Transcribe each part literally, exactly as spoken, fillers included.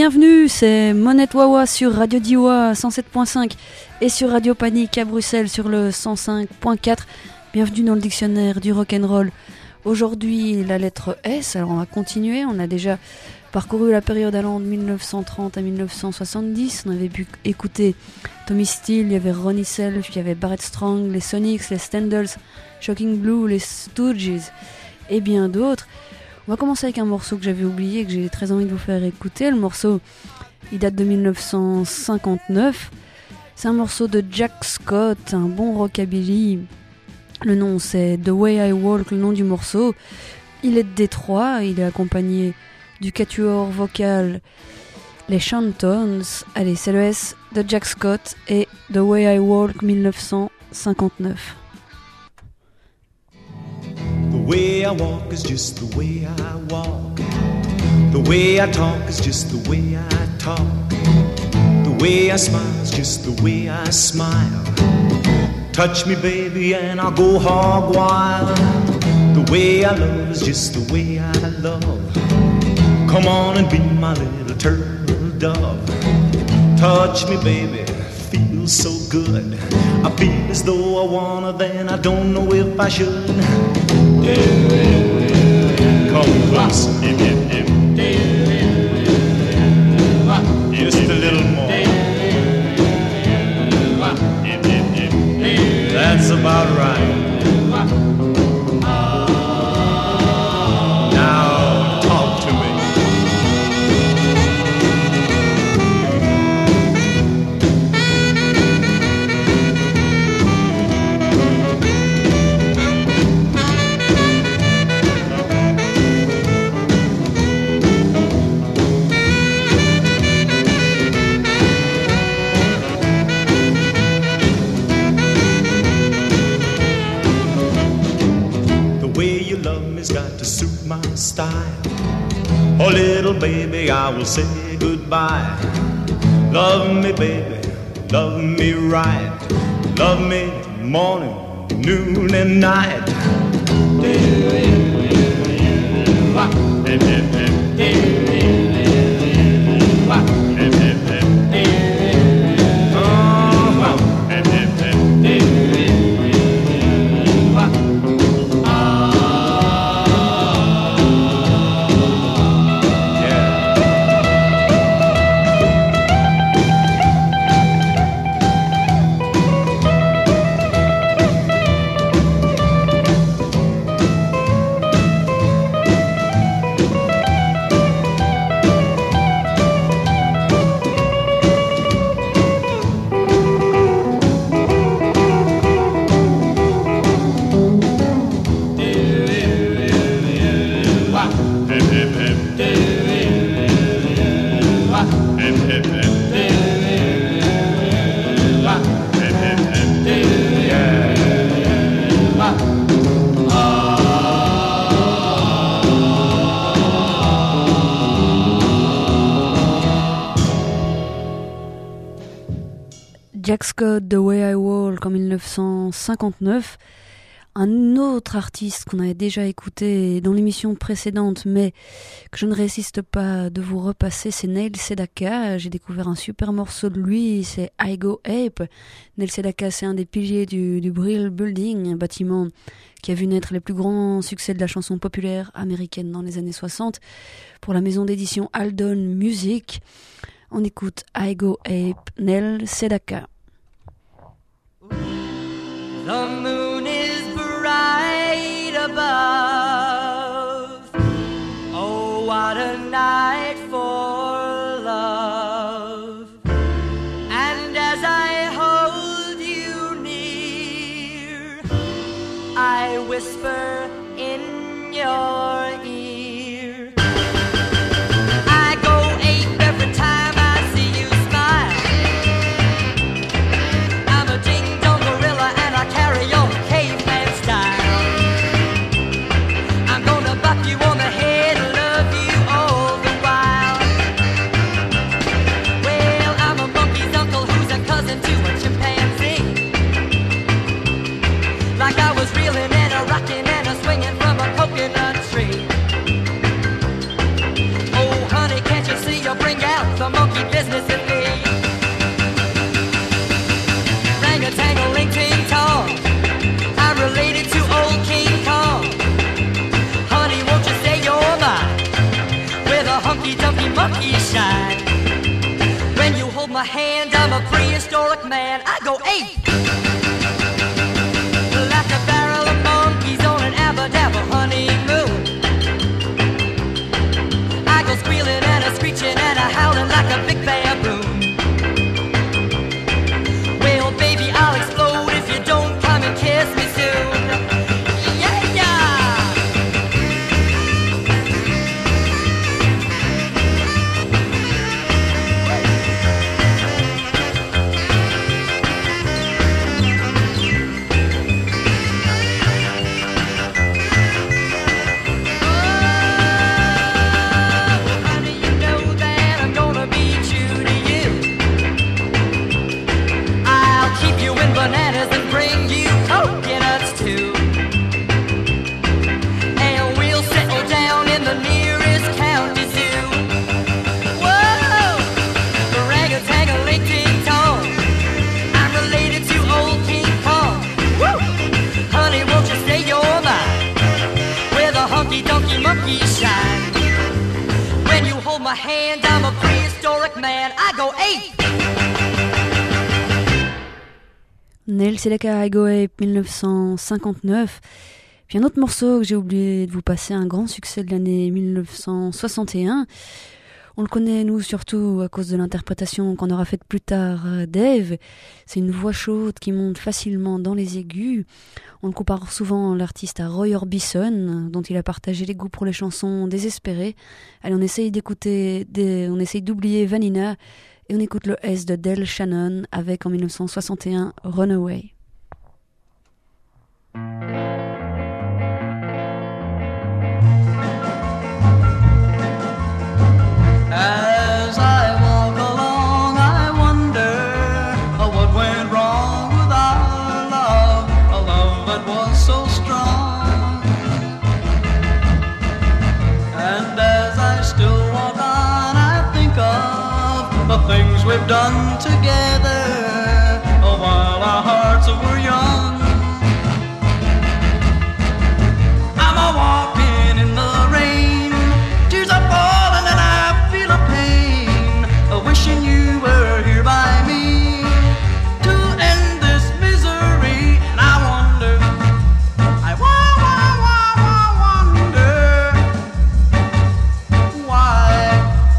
bienvenue, c'est Monette Wawa sur Radio Diowa cent sept point cinq et sur Radio Panique à Bruxelles sur le cent cinq point quatre. Bienvenue dans le dictionnaire du rock'n'roll. Aujourd'hui, la lettre S, alors on va continuer, on a déjà parcouru la période allant de mille neuf cent trente à mille neuf cent soixante-dix. On avait pu écouter Tommy Steele, il y avait Ronnie Self, il y avait Barrett Strong, les Sonics, les Standards, Shocking Blue, les Stooges et bien d'autres. On va commencer avec un morceau que j'avais oublié, que j'ai très envie de vous faire écouter. Le morceau, il date de mille neuf cent cinquante-neuf. C'est un morceau de Jack Scott, un bon rockabilly. Le nom, c'est The Way I Walk, le nom du morceau. Il est de Détroit, il est accompagné du quatuor vocal les Chantons. Allez, c'est le S de Jack Scott et The Way I Walk mille neuf cent cinquante-neuf. The way I walk is just the way I walk. The way I talk is just the way I talk. The way I smile is just the way I smile. Touch me, baby, and I'll go hog wild. The way I love is just the way I love. Come on and be my little turtle dove. Touch me, baby, feels so good. I feel as though I wanna, then I don't know if I should. Come closer. Just a little more. That's about right. Now talk to me. Got to suit my style. Oh, little baby, I will say goodbye. Love me, baby, love me right. Love me morning, noon, and night. Jack Scott, The Way I Walk en mille neuf cent cinquante-neuf. Un autre artiste qu'on avait déjà écouté dans l'émission précédente, mais que je ne résiste pas de vous repasser, c'est Neil Sedaka. J'ai découvert un super morceau de lui, c'est I Go Ape. Neil Sedaka, c'est un des piliers du, du Brill Building, un bâtiment qui a vu naître les plus grands succès de la chanson populaire américaine dans les années soixante pour la maison d'édition Aldon Music. On écoute I Go Ape, Neil Sedaka. The moon is bright above. Oh, what a night for love. And as I hold you near, I whisper in your ear. I go ape every time I see you smile. I'm a ding-dong gorilla and I carry your caveman style. I'm gonna buck you on the head and love you all the while. Well, I'm a monkey's uncle who's a cousin to a chimpanzee. Like I was reeling and a rocking and a swinging from a coconut tree. prehistoric man, I go ape. Like a barrel of monkeys on an abba-dabba honeymoon. I go squealing and a screeching and a howling like a big baboon. Well, baby, I'll explode if you don't come and kiss me soon. Yeah, yeah. Bananas and bring you coconuts too. And we'll settle down in the nearest county zoo. Whoa, rang-a-tang-a-ling-ting-tong, I'm related to old King Kong. Woo! Honey, won't you say you're mine, where the hunky-dunky monkeys shine. When you hold my hand, I'm a prehistoric man, I go ape. Neil Sedaka, I Go Ape, dix-neuf cent cinquante-neuf. Puis un autre morceau que j'ai oublié de vous passer, un grand succès de l'année dix-neuf cent soixante et un. On le connaît, nous, surtout à cause de l'interprétation qu'on aura faite plus tard d'Eve. C'est une voix chaude qui monte facilement dans les aigus. On le compare souvent l'artiste à Roy Orbison, dont il a partagé les goûts pour les chansons désespérées. Allez, on essaye d'écouter, des... on essaye d'oublier Vanina. Et on écoute le S de Del Shannon avec en dix-neuf cent soixante et un Runaway. As I walk along, I wonder what went wrong with our love, a love that was so strong. And as I still walk on, I think of the things we've done together, oh, while our hearts were young. I'm a walking in the rain, tears are falling and I feel a pain, a wishing you were here by me to end this misery. And I wonder, I wa- wa- wa- wa- wonder why.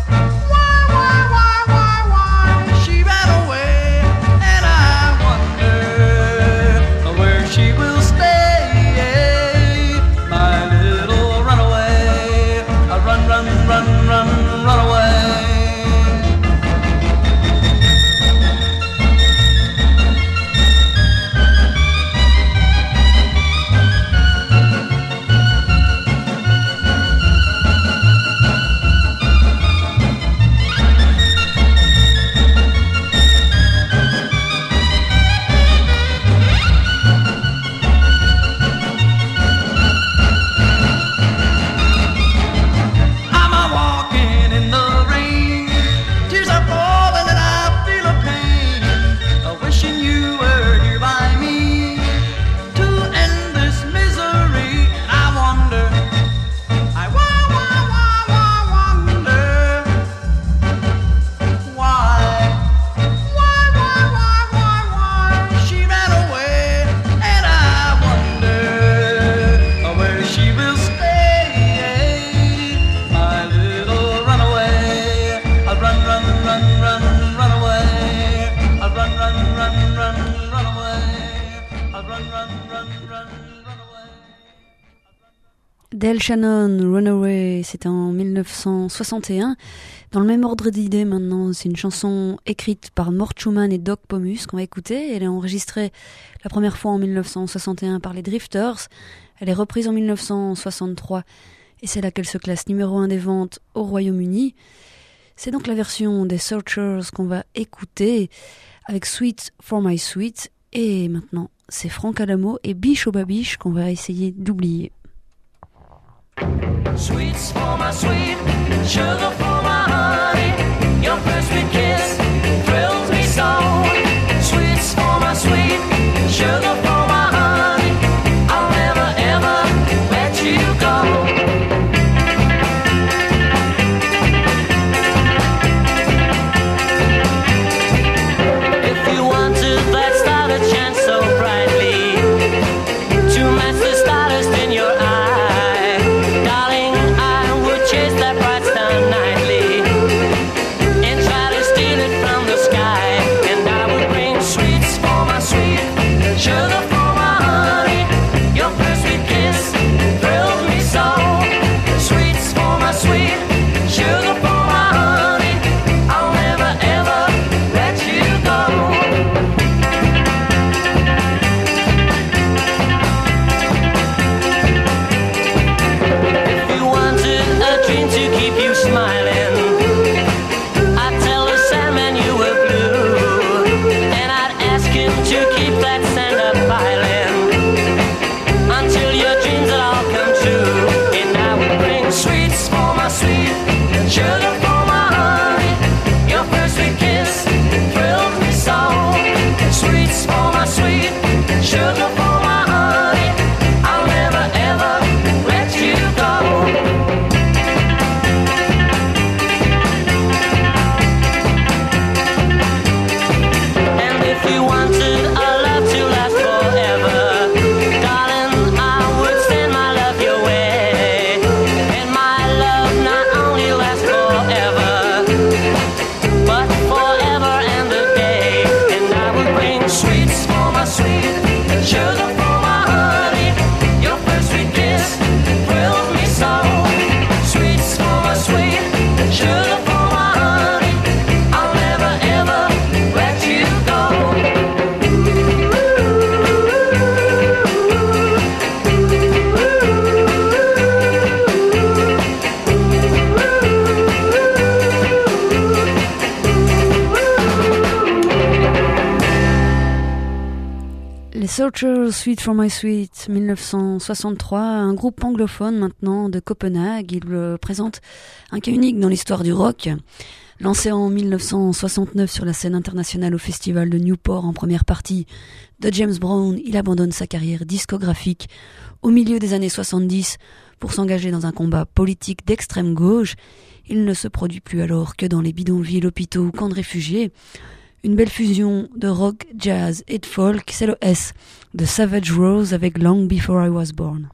She ran away, and I wonder where she will stay, my little runaway. I run, run, run, run, run away. I'm a walking in the rain, tears are falling and I feel a pain, a wishing you were here by me to end this misery. And I wonder, I wa- wa- wa- wa- wonder why, why, why, why, why, why she ran away, and I wonder where she will stay, my little runaway. I run, run, run, run, run away. I run, run, run, run, run away. I run, run, run, run, run away. Del Shannon, Runaway, c'était en dix-neuf cent soixante et un. Dans le même ordre d'idées maintenant, c'est une chanson écrite par Mort Schumann et Doc Pomus qu'on va écouter. Elle est enregistrée la première fois en dix-neuf cent soixante et un par les Drifters. Elle est reprise en dix-neuf cent soixante-trois et c'est là qu'elle se classe numéro un des ventes au Royaume-Uni. C'est donc la version des Searchers qu'on va écouter avec Sweet for My Sweet. Et maintenant, c'est Franck Alamo et Biche au Babiche qu'on va essayer d'oublier. Sweets for my sweet, sugar for my honey. Your first sweet kiss thrills me so. Sweets for my sweet, sugar for my honey. I'll never ever let you go. If you Les Searchers, Sweet for My Sweet, dix-neuf cent soixante-trois, un groupe anglophone maintenant de Copenhague. Il euh, présente un cas unique dans l'histoire du rock. Lancé en dix-neuf cent soixante-neuf sur la scène internationale au festival de Newport en première partie de James Brown, il abandonne sa carrière discographique au milieu des années soixante-dix pour s'engager dans un combat politique d'extrême gauche. Il ne se produit plus alors que dans les bidonvilles, hôpitaux ou camps de réfugiés. Une belle fusion de rock, jazz et de folk, c'est le S de Savage Rose avec Long Before I Was Born.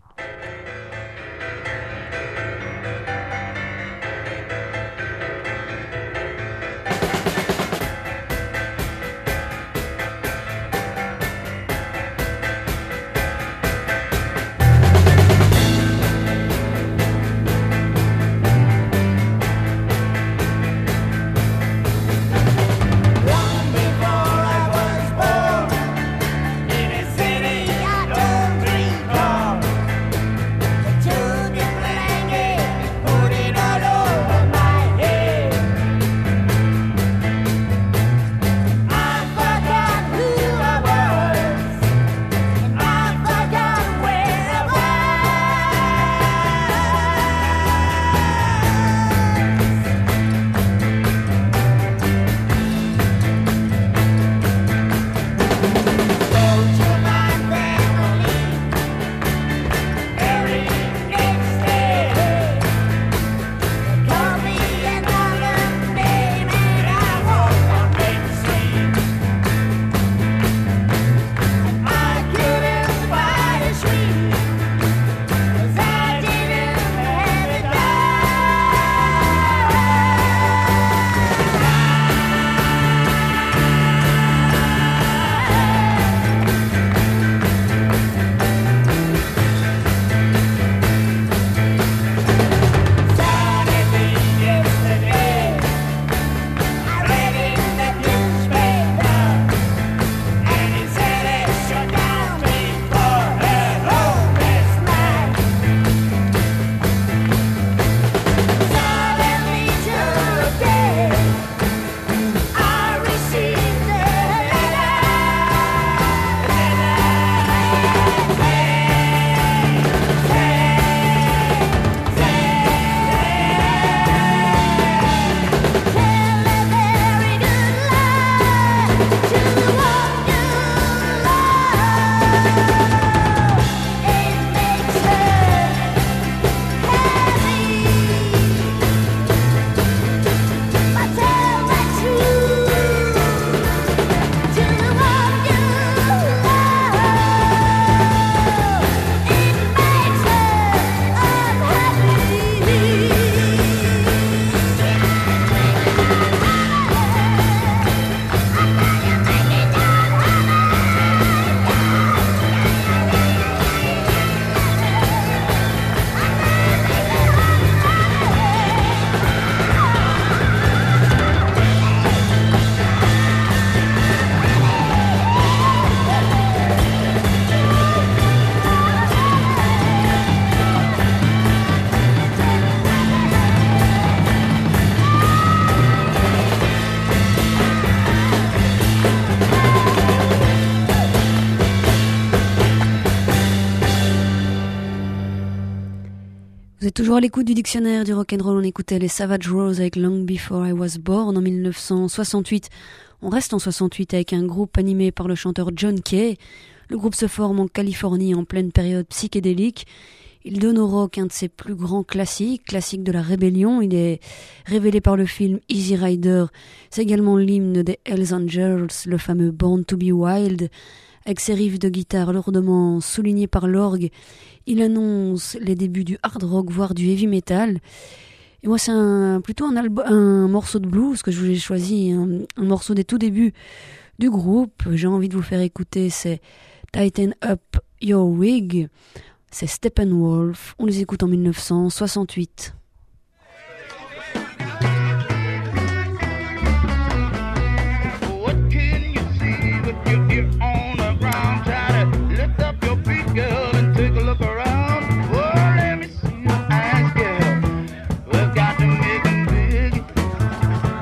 Vous êtes toujours à l'écoute du dictionnaire du rock'n'roll. On écoutait les Savage Rose avec Long Before I Was Born en dix-neuf cent soixante-huit. On reste en soixante-huit avec un groupe animé par le chanteur John Kay. Le groupe se forme en Californie en pleine période psychédélique. Il donne au rock un de ses plus grands classiques, classique de la rébellion. Il est révélé par le film Easy Rider. C'est également l'hymne des Hells Angels, le fameux Born to be Wild. Avec ses riffs de guitare lourdement soulignés par l'orgue, il annonce les débuts du hard rock, voire du heavy metal. Et moi, c'est un, plutôt un, albo- un morceau de blues que je vous ai choisi, un, un morceau des tout débuts du groupe. J'ai envie de vous faire écouter, c'est Tighten Up Your Wig. C'est Steppenwolf. On les écoute en dix-neuf cent soixante-huit.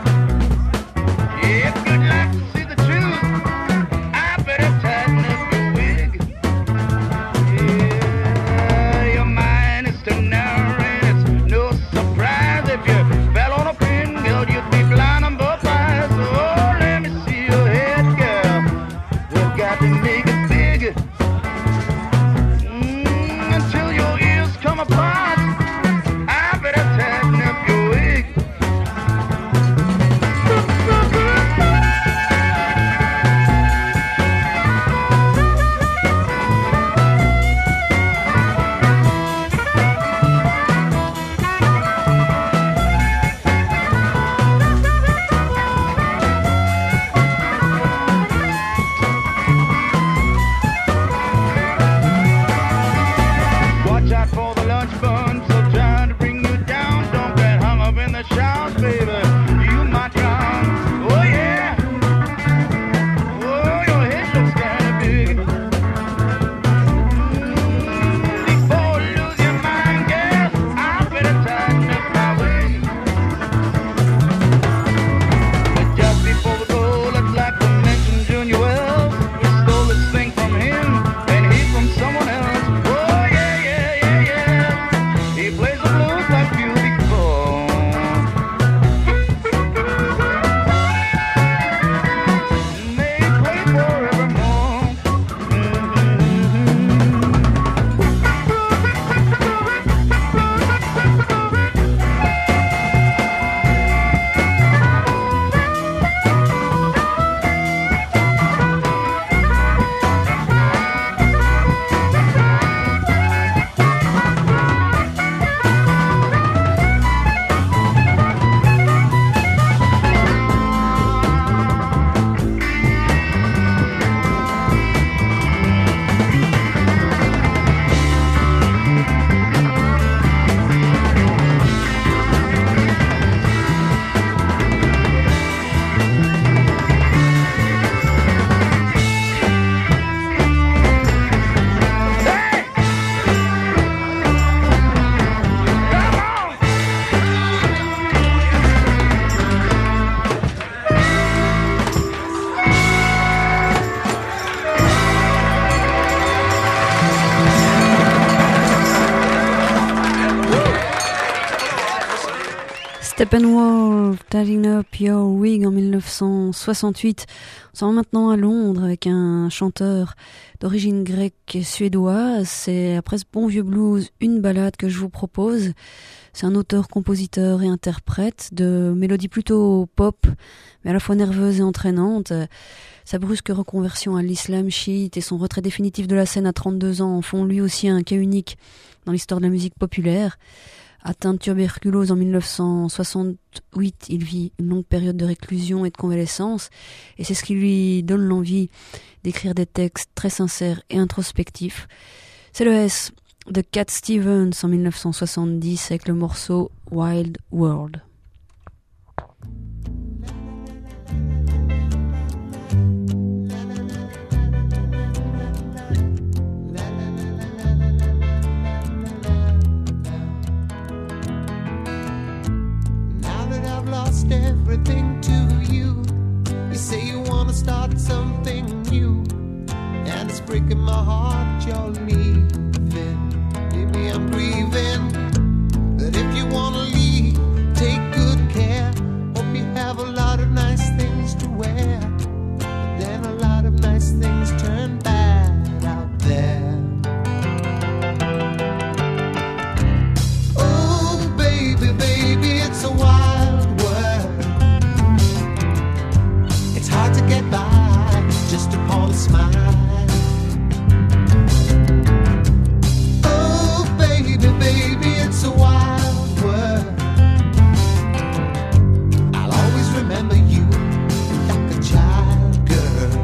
If you'd like to see the truth, I better tighten up your Steppenwolf, Tidying Up Your Wig en dix-neuf cent soixante-huit. On s'en va maintenant à Londres avec un chanteur d'origine grecque suédoise. C'est après ce bon vieux blues, une ballade que je vous propose. C'est un auteur, compositeur et interprète de mélodies plutôt pop, mais à la fois nerveuse et entraînante. Sa brusque reconversion à l'islam chiite et son retrait définitif de la scène à trente-deux ans en font lui aussi un cas unique dans l'histoire de la musique populaire. Atteint de tuberculose en dix-neuf cent soixante-huit, il vit une longue période de réclusion et de convalescence, et c'est ce qui lui donne l'envie d'écrire des textes très sincères et introspectifs. C'est le S de Cat Stevens en dix-neuf cent soixante-dix avec le morceau Wild World. Lost everything to you. You say you wanna start something new, and it's breaking my heart you're leaving. Maybe I'm grieving, but if you wanna leave, take good care. Hope you have a lot of nice things to wear, but then a lot of nice things turn bad out there. Oh baby, baby, it's a wild hard to get by just upon a smile. Oh baby, baby, it's a wild world. I'll always remember you like a child, girl.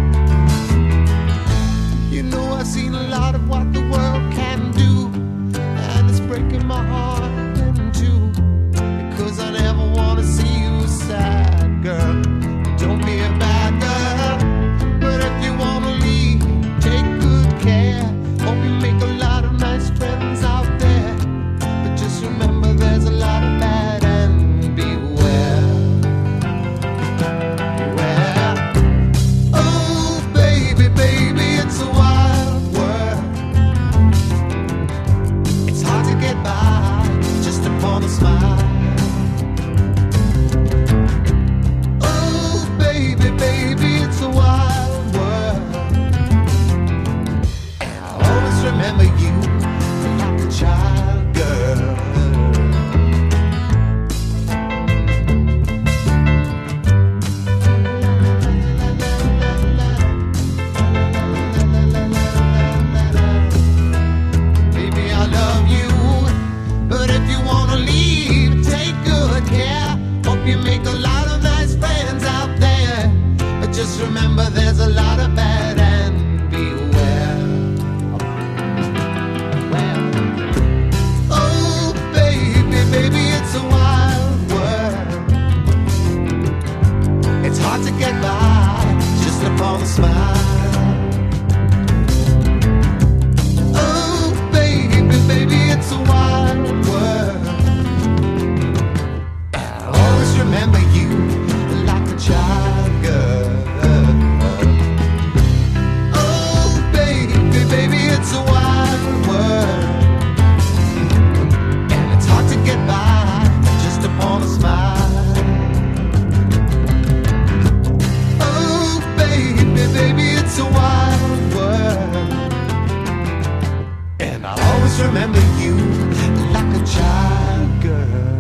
You know I've seen a lot of what the world can do, and it's breaking my heart in two, because I never want to see you sad, girl. Don't be a bad girl, but if you wanna leave, take good care. Hope you make a lot of nice friends out there, but just remember there's a lot of bad and beware. Beware. Oh baby, baby, it's a wild world. It's hard to get by just upon a smile. Baby, baby, it's a wild world, and I'll always remember you like a child, girl. Baby, I love you, but if you wanna leave, take good care. Hope you make a lot of nice friends out there, but just remember there's a lot of bad and beware. Well, oh baby, baby, it's a wild world. It's hard to get by just upon a smile. Oh baby, baby, it's a wild world. I'll always remember you like a child, girl. Oh baby, baby, it's a wild world, and it's hard to get by just upon a smile. Oh baby, baby, it's a wild world, and I'll always remember you like a child, girl.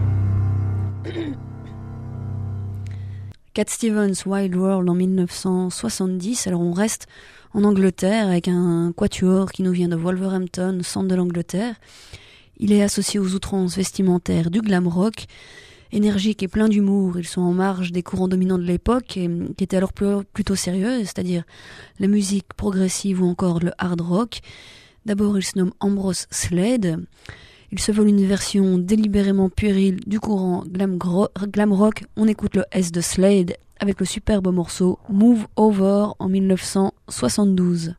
Cat Stevens, Wild World en dix-neuf cent soixante-dix. Alors on reste en Angleterre avec un quatuor qui nous vient de Wolverhampton, centre de l'Angleterre. Il est associé aux outrances vestimentaires du glam rock. Énergique et plein d'humour, ils sont en marge des courants dominants de l'époque et qui étaient alors plutôt sérieux, c'est-à-dire la musique progressive ou encore le hard rock. D'abord, il se nomme Ambrose Slade. Il se vole une version délibérément puérile du courant glam, gro- glam rock. On écoute le S de Slade avec le superbe morceau Move Over en dix-neuf cent soixante-douze.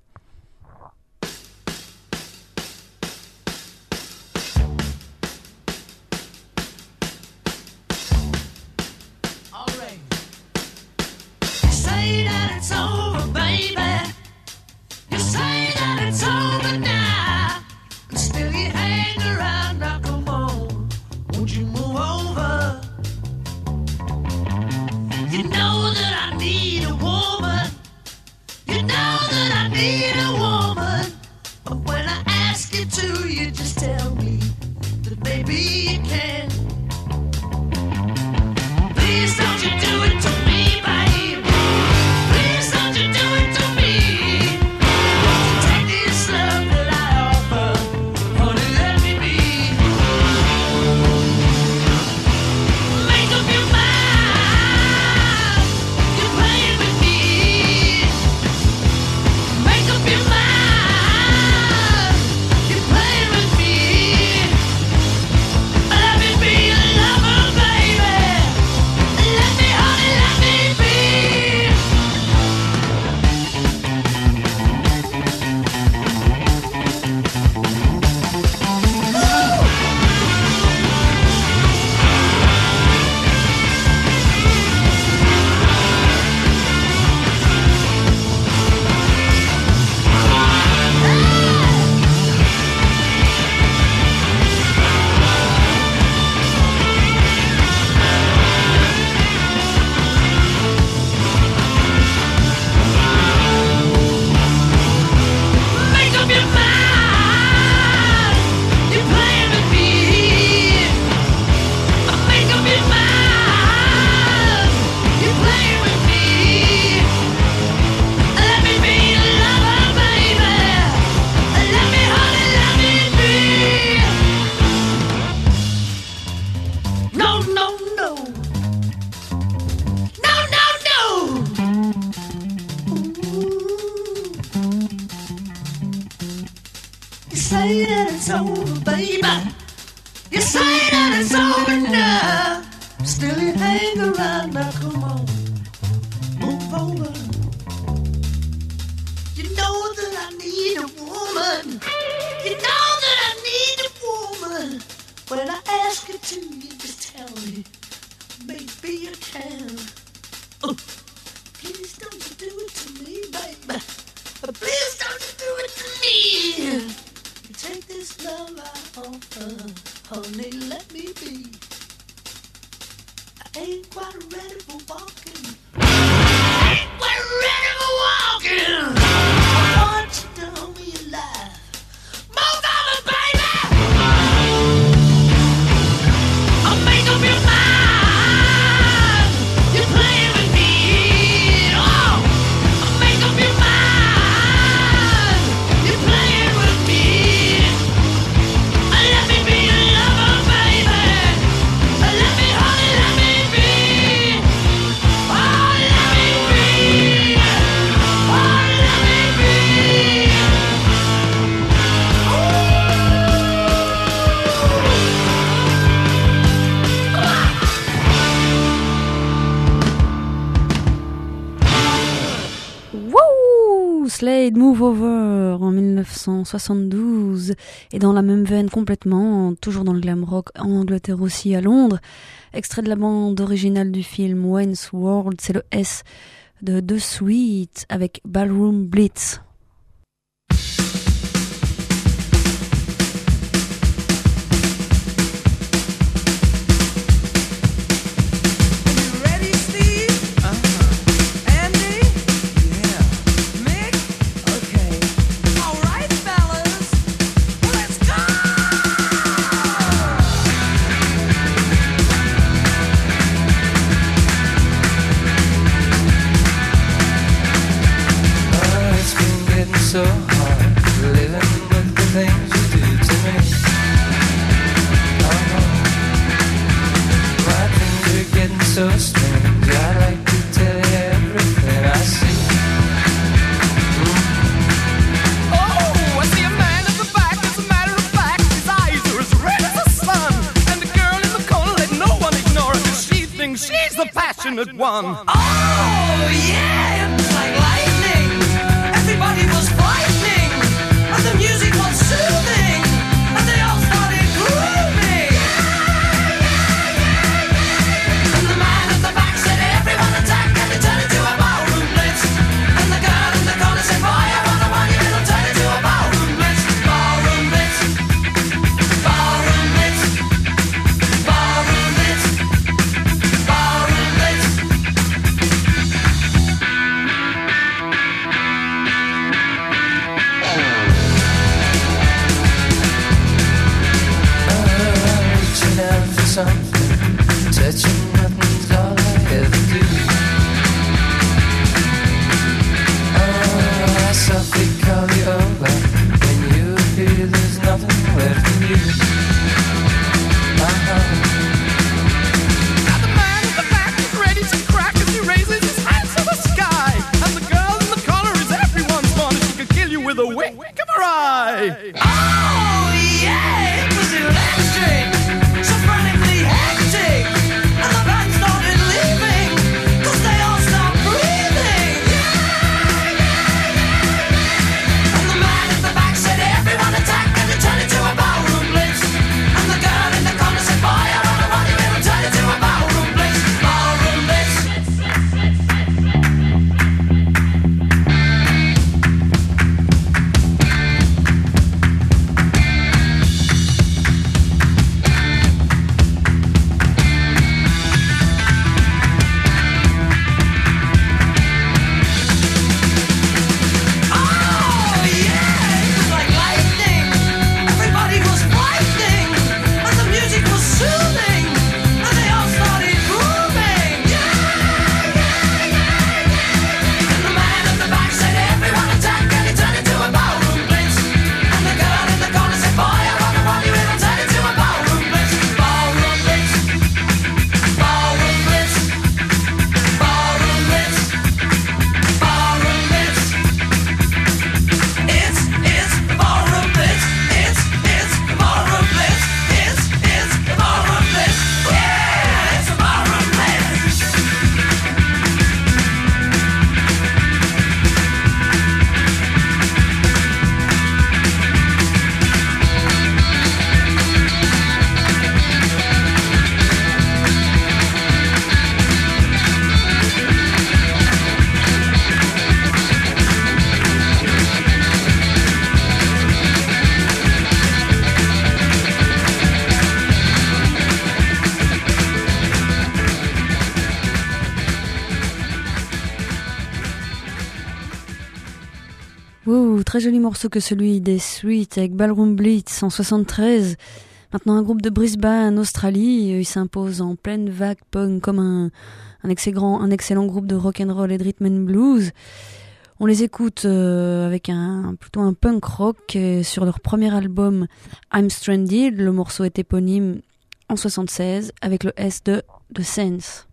Say that it's over, baby. You say that it's over now, but still you hang around. Now come on, won't you move over? say that it's over, baby. You say that it's over now. Still you hang around now, come on. Move over. You know that I need a woman. You know that I need a woman. When I ask you to, you just tell me. Maybe you can. Oh, please don't you do it to me, baby. Please don't you do it to me. You take this love out on her. Honey, let me be. I ain't quite ready for walking. I ain't quite ready for walking. I want you to hold me alive. Move over, baby. I'll make up your mind. You're playing with me. Oh, I'll make up your mind. You're playing with me. Let me be your lover, baby. Let me, honey, let me be. Oh, let me be. Oh, let me be. Wouh! Slade Move Over en dix-neuf cent soixante-douze, et dans la même veine complètement, toujours dans le glam rock, en Angleterre aussi, à Londres, extrait de la bande originale du film Wayne's World, c'est le S de The Sweet avec Ballroom Blitz. You ready, Steve? Uh-huh. Andy? Yeah. Mick? Okay. All right, fellas. Let's go! Oh, it's been getting so hard living with the things you do to me. Oh, my things are getting so strange. I'd like to tell you everything I see. Oh, I see a man in the back. As a matter of fact, his eyes are as red as the sun. And the girl in the corner, let no one ignore her, 'cause she thinks she's the passionate one. Oh, yeah, it was like lightning. Everybody was frightening. And the music was soothing. And they all started grooving. And the man at the back said, everyone attack, and they turned into a ballroom blitz. And the girl in the corner said, boy, I wanna want you, it'll turn into a ballroom blitz. Ballroom blitz. Ballroom blitz. Ballroom blitz. Ballroom blitz. Oh, reaching out for something, touching nothing's all I ever do. Oh, I softly call you over. When you appear, there's nothing left of you. Uh-huh. Now the man in the back is ready to crack as he raises his hands to the sky. And the girl in the corner is everyone's fun. She could kill you with a wink of her eye. Oh, yeah, it was electric. So frantically hectic. And the band started leaving. 'Cause they all stopped breathing. And the man at the back said, everyone attack, and it turned into a ballroom blitz. And the girl in the corner said, boy, I wanna want you, it'll turn into a ballroom blitz. Ballroom blitz. Wow, très joli morceau que celui des Sweet avec Ballroom Blitz en soixante-treize. Maintenant un groupe de Brisbane, Australie, il s'impose en pleine vague punk comme un, un, excellent, un excellent groupe de rock'n'roll et de rhythm and blues. On les écoute euh, avec un plutôt un punk rock euh, sur leur premier album I'm Stranded. Le morceau est éponyme en soixante-seize avec le S de The Saints.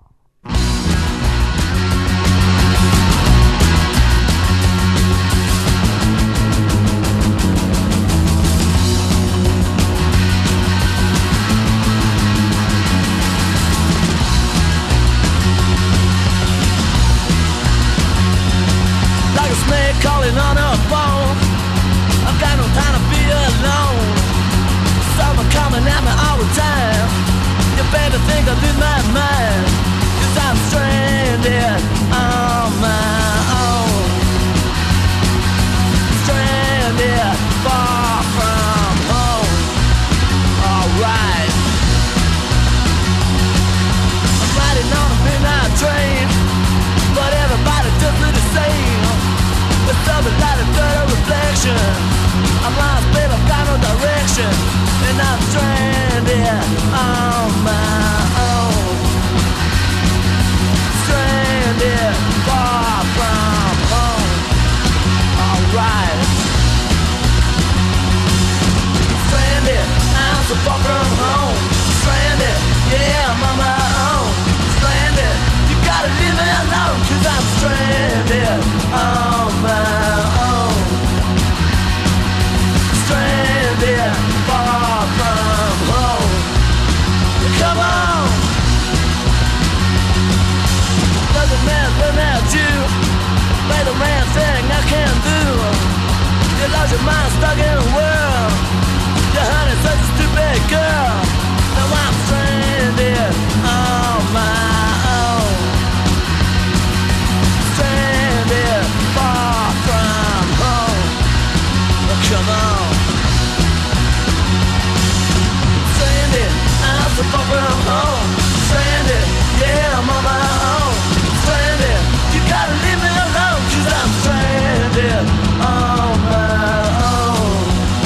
Like a snake calling on a phone. I've got no time to be alone. Someone coming at me all the time. You better think I lose my mind. Cause I'm stranded on my own. Stranded far from home. Alright. I'm riding on a midnight train, but everybody does me the same. With something like a dirty reflection. I'm lost, babe, I've got no direction. And I'm stranded on my own. Stranded far from home. Alright. Stranded, I'm so far from home. Stranded, yeah, I'm on my own. Stranded, you gotta leave me alone. Cause I'm stranded on my own. Stranded far from home. Come on. Doesn't matter when that's you. Play the man thing I can do. You lost your mind stuck in a world. Your honey's such a stupid girl. Now I'm stranded on my own. Stranded far from home. Come on. Stranded, I'm so far from home. Stranded, yeah, I'm on my own. Stranded, you gotta leave me alone. Cause I'm stranded on my own.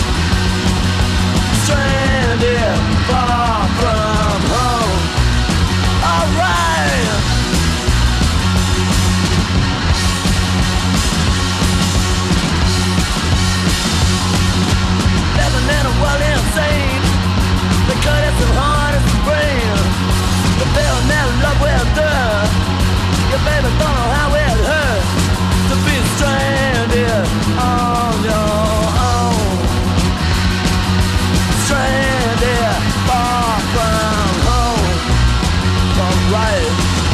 Stranded far from home. Alright. Living in a world insane. They cut it so hard as the brain. The bill never love will do. Your baby don't know how it hurts to be stranded on your own. Stranded far from home. Alright.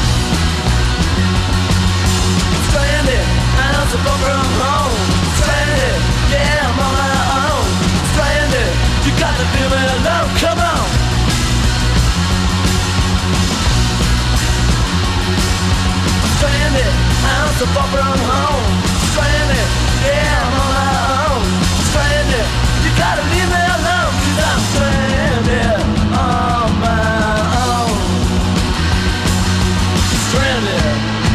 Stranded, I'm so far from home. Stranded, yeah, I'm on my own. Stranded, you got to leave me alone. Come on. Stranded, I'm so far from home. Stranded, yeah, I'm on my own. Stranded, you gotta leave me alone. Cause I'm stranded on my own. Stranded.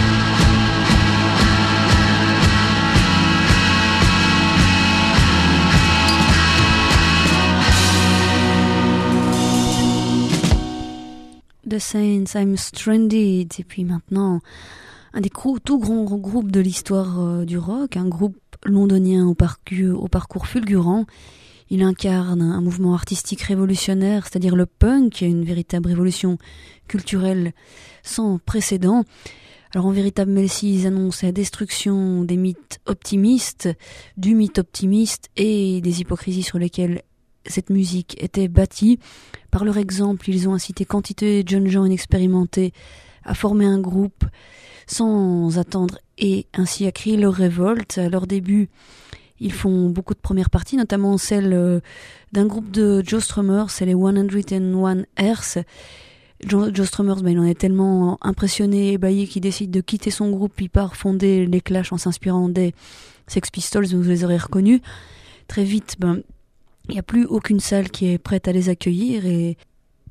The Saints, I'm Stranded. Et puis maintenant, un des grou- tout grands groupes de l'histoire euh, du rock, un groupe londonien au parcours, au parcours fulgurant. Il incarne un mouvement artistique révolutionnaire, c'est-à-dire le punk, une véritable révolution culturelle sans précédent. Alors en véritable messie, ils annoncent la destruction des mythes optimistes, du mythe optimiste et des hypocrisies sur lesquelles cette musique était bâtie. Par leur exemple, ils ont incité quantité de jeunes gens inexpérimentés à former un groupe sans attendre et ainsi à crier leur révolte. À leur début, ils font beaucoup de premières parties, notamment celle euh, d'un groupe de Joe Strummer, c'est les one hundred one Earth. Joe, Joe Strummer, ben, il en est tellement impressionné et ébahi qu'il décide de quitter son groupe. Il part fonder les Clash en s'inspirant des Sex Pistols, vous les aurez reconnus. Très vite, ben, il n'y a plus aucune salle qui est prête à les accueillir et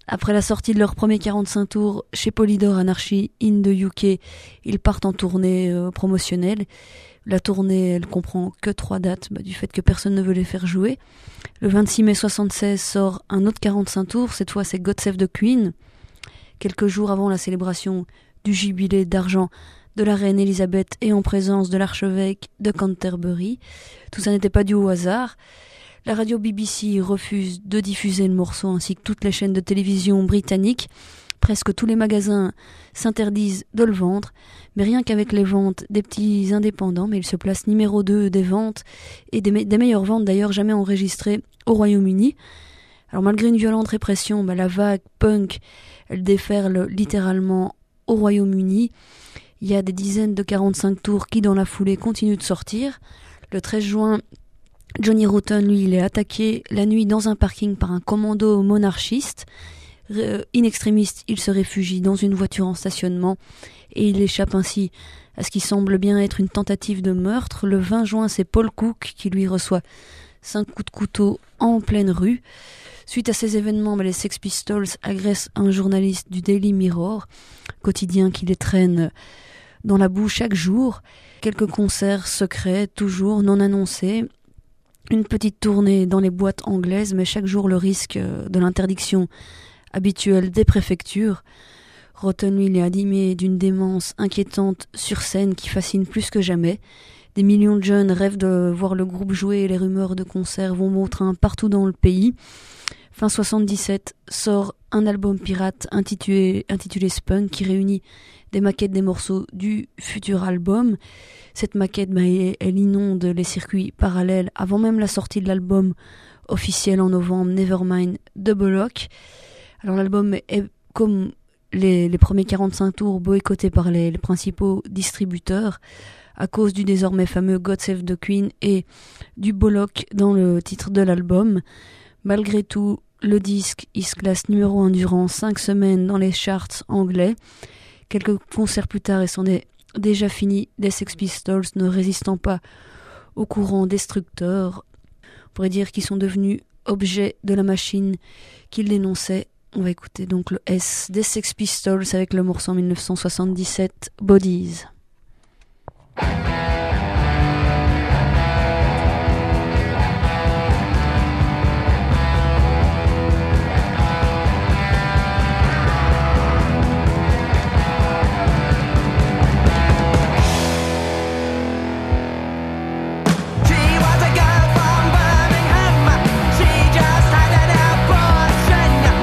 Après la sortie de leur premier quarante-cinq tours chez Polydor Anarchy in the U K, ils partent en tournée euh, promotionnelle. La tournée, elle comprend que trois dates, bah, du fait que personne ne veut les faire jouer. Le vingt-six mai soixante-seize sort un autre quarante-cinq tours, cette fois c'est God Save the Queen, quelques jours avant la célébration du jubilé d'argent de la reine Elisabeth et en présence de l'archevêque de Canterbury. Tout ça n'était pas dû au hasard. La radio B B C refuse de diffuser le morceau ainsi que toutes les chaînes de télévision britanniques. Presque tous les magasins s'interdisent de le vendre, mais rien qu'avec les ventes des petits indépendants, mais il se place numéro deux des ventes et des, me- des meilleures ventes d'ailleurs jamais enregistrées au Royaume-Uni. Alors malgré une violente répression, bah, la vague punk, elle déferle littéralement au Royaume-Uni. Il y a des dizaines de quarante-cinq tours qui dans la foulée continuent de sortir. Le treize juin, Johnny Rotten, lui, il est attaqué la nuit dans un parking par un commando monarchiste. In extremis, il se réfugie dans une voiture en stationnement et il échappe ainsi à ce qui semble bien être une tentative de meurtre. Le vingt juin, c'est Paul Cook qui lui reçoit cinq coups de couteau en pleine rue. Suite à ces événements, les Sex Pistols agressent un journaliste du Daily Mirror, quotidien qui les traîne dans la boue chaque jour. Quelques concerts secrets, toujours non annoncés. Une petite tournée dans les boîtes anglaises, mais chaque jour le risque de l'interdiction habituelle des préfectures. Rotten, lui, il est animé d'une démence inquiétante sur scène qui fascine plus que jamais. Des millions de jeunes rêvent de voir le groupe jouer et les rumeurs de concerts vont bon train partout dans le pays. Fin soixante-dix-sept sort un album pirate intitulé, intitulé Spunk qui réunit des maquettes des morceaux du futur album. Cette maquette, bah, elle inonde les circuits parallèles avant même la sortie de l'album officiel en novembre, Nevermind de Bollock. Alors l'album est, comme les, les premiers quarante-cinq tours, boycotté par les, les principaux distributeurs à cause du désormais fameux God Save the Queen et du Bollock dans le titre de l'album. Malgré tout, le disque, il se classe numéro un durant cinq semaines dans les charts anglais. Quelques concerts plus tard, et c'en est déjà fini, des Sex Pistols ne résistant pas au courant destructeur. On pourrait dire qu'ils sont devenus objet de la machine qu'ils dénonçaient. On va écouter donc le S des Sex Pistols avec le morceau en dix-neuf cent soixante-dix-sept, Bodies.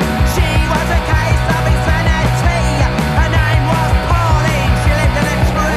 Her name was Pauline, she lived in a tree.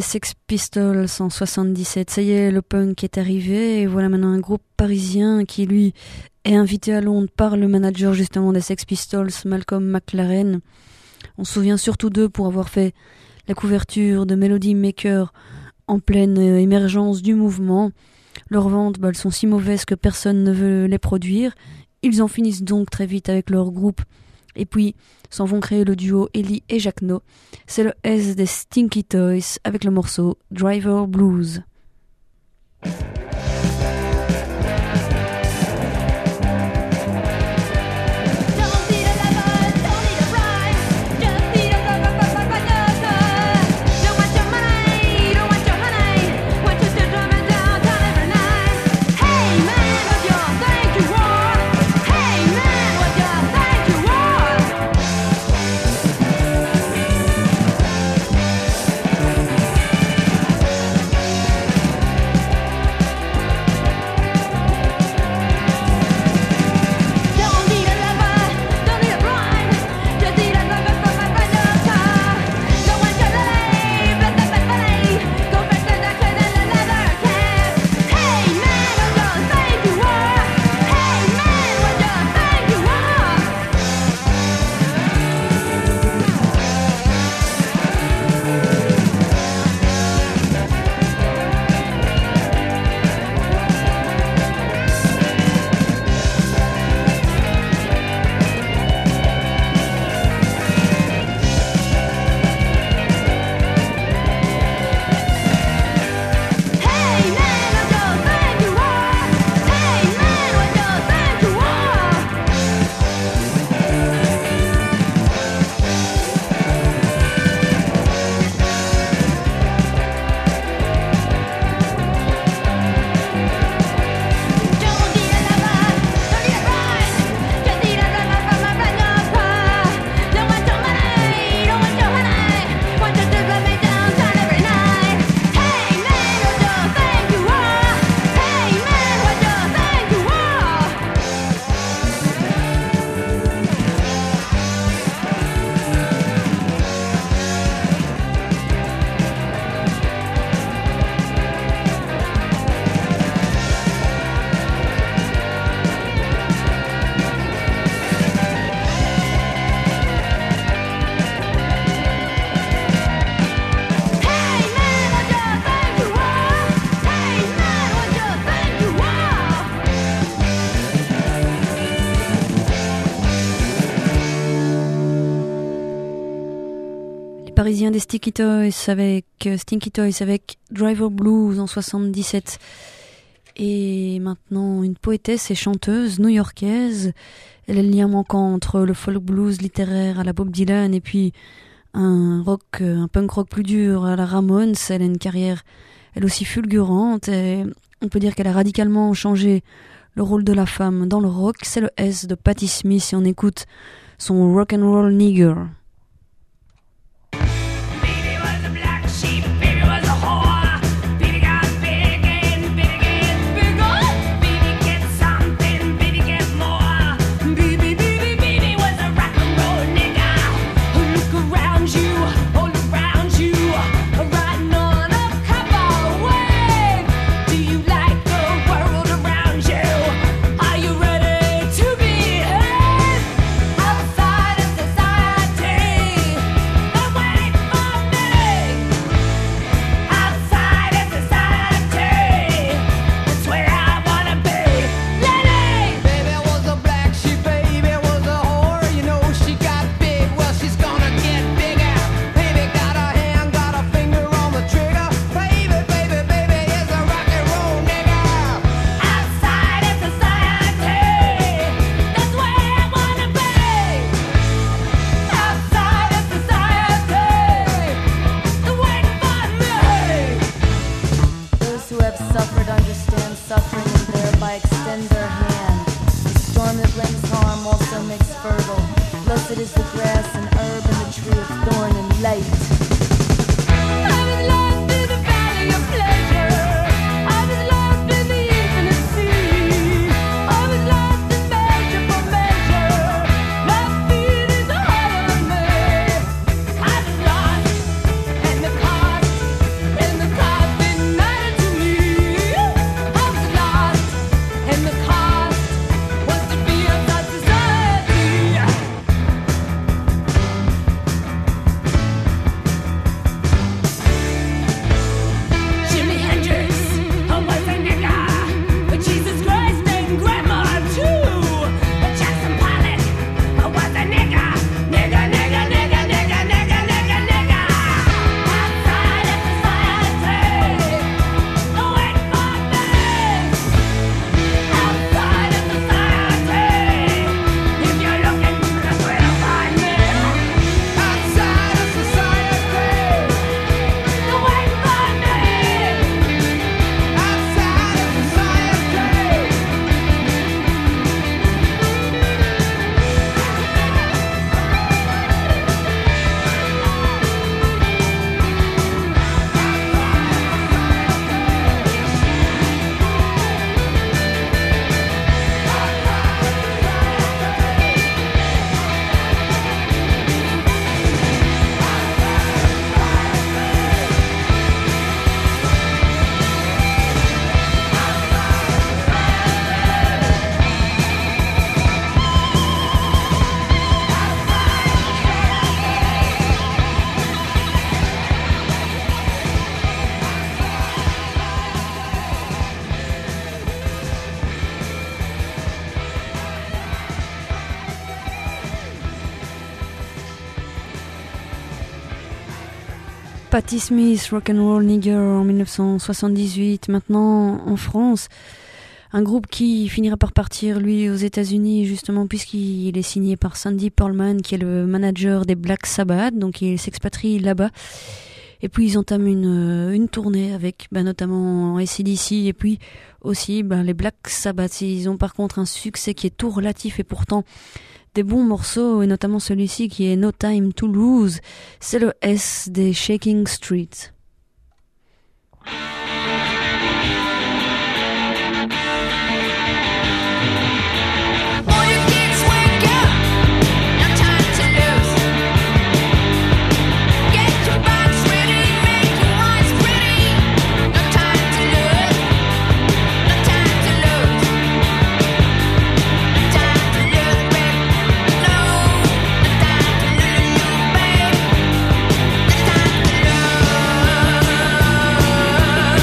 Sex Pistols en soixante-dix-sept. Ça y est, le punk est arrivé et voilà maintenant un groupe parisien qui lui est invité à Londres par le manager justement des Sex Pistols, Malcolm McLaren. On se souvient surtout d'eux pour avoir fait la couverture de Melody Maker en pleine émergence du mouvement. Leurs ventes, bah, elles sont si mauvaises que personne ne veut les produire. Ils en finissent donc très vite avec leur groupe et puis s'en vont créer le duo Ellie et Jacques No. C'est le S des Stinky Toys avec le morceau Driver Blues. Parisien des Stinky Toys avec euh, Stinky Toys avec Driver Blues en soixante-dix-sept. Et maintenant une poétesse et chanteuse new-yorkaise. Elle est le lien manquant entre le folk blues littéraire à la Bob Dylan et puis un rock, un punk rock plus dur à la Ramones. Elle a une carrière elle aussi fulgurante et on peut dire qu'elle a radicalement changé le rôle de la femme dans le rock. C'est le S de Patti Smith et on écoute son Rock and Roll Nigger. It's Patti Smith, Rock'n'Roll Nigger en dix-neuf cent soixante-dix-huit. Maintenant en France, un groupe qui finira par partir lui aux États-Unis justement puisqu'il est signé par Sandy Pearlman qui est le manager des Black Sabbath, donc il s'expatrie là-bas. Et puis ils entament une, une tournée avec bah, notamment A C D C et puis aussi bah, les Black Sabbath. Ils ont par contre un succès qui est tout relatif et pourtant des bons morceaux, et notamment celui-ci qui est No Time to Lose. C'est le S des Shaking Street. Love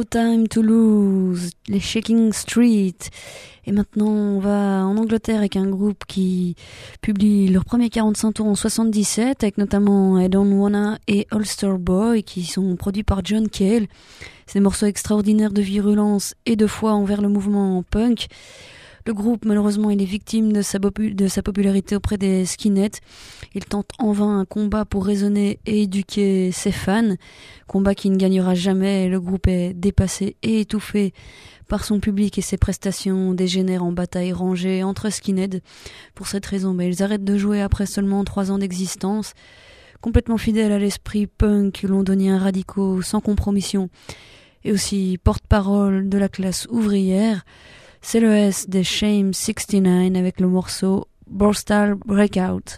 No Time to Lose, les Shaking Street. Et maintenant, on va en Angleterre avec un groupe qui publie leur premier quarante-cinq tours en soixante-dix-sept, avec notamment I Don't Wanna et Ulster Boy, qui sont produits par John Cale. C'est des morceaux extraordinaires de virulence et de foi envers le mouvement punk. Le groupe, malheureusement, il est victime de sa, popu- de sa popularité auprès des skinheads. Il tente en vain un combat pour raisonner et éduquer ses fans. Combat qui ne gagnera jamais. Le groupe est dépassé et étouffé par son public et ses prestations dégénèrent en bataille rangée entre skinheads. Pour cette raison, bah, ils arrêtent de jouer après seulement trois ans d'existence. Complètement fidèles à l'esprit punk londonien radicaux, sans compromission, et aussi porte-parole de la classe ouvrière. C'est le S des Shame soixante-neuf avec le morceau Borstal Breakout.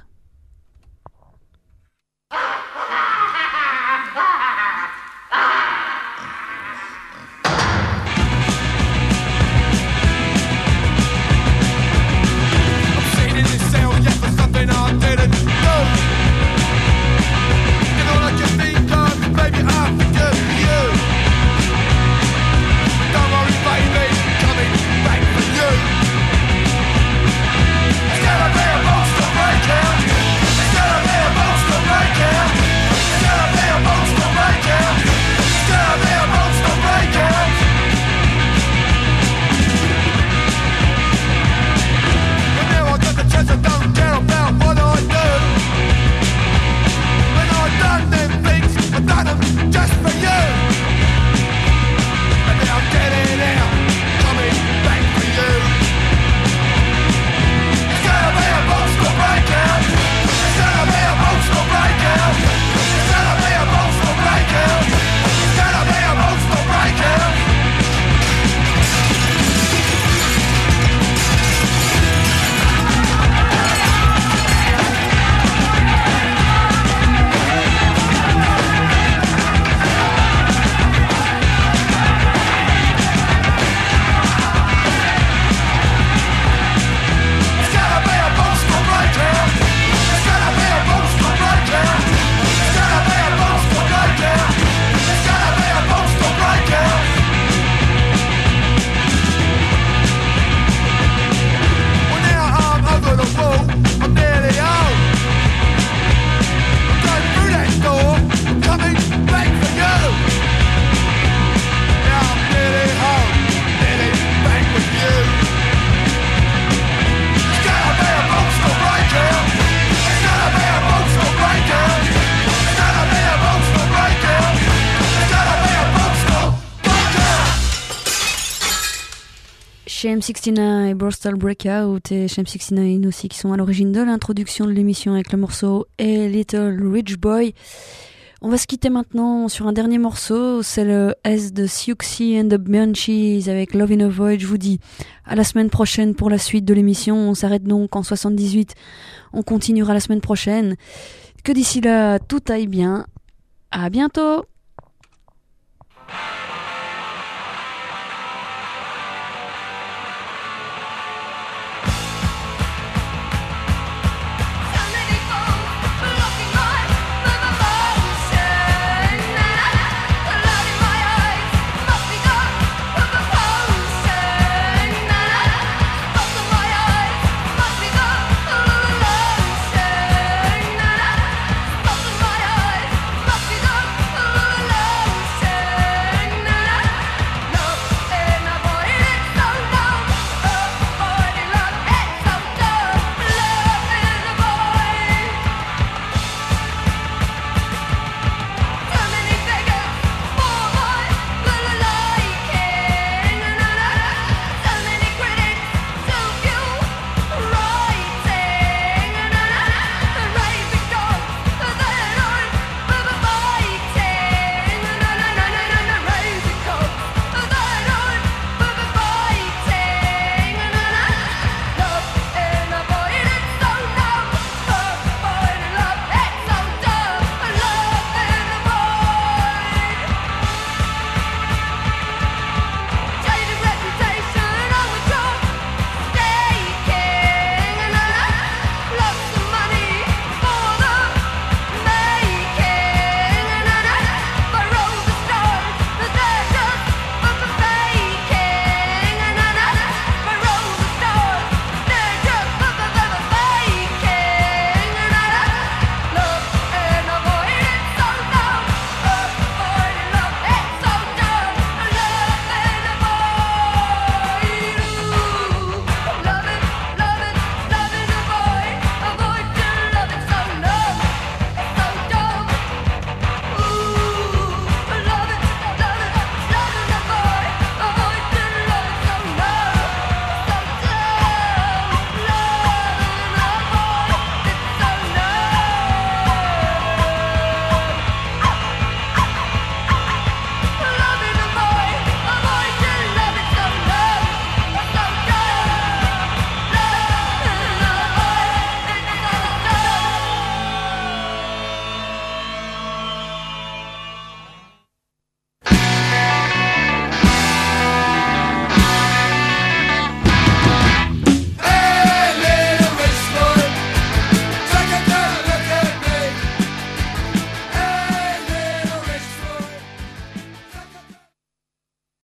Shame soixante-neuf et Borstal Breakout et Shame soixante-neuf aussi qui sont à l'origine de l'introduction de l'émission avec le morceau A Little Rich Boy. On va se quitter maintenant sur un dernier morceau, c'est le S de Siouxsie and the Banshees avec Love in a Void. Je vous dis à la semaine prochaine pour la suite de l'émission. On s'arrête donc en soixante-dix-huit, on continuera la semaine prochaine. Que d'ici là tout aille bien, à bientôt.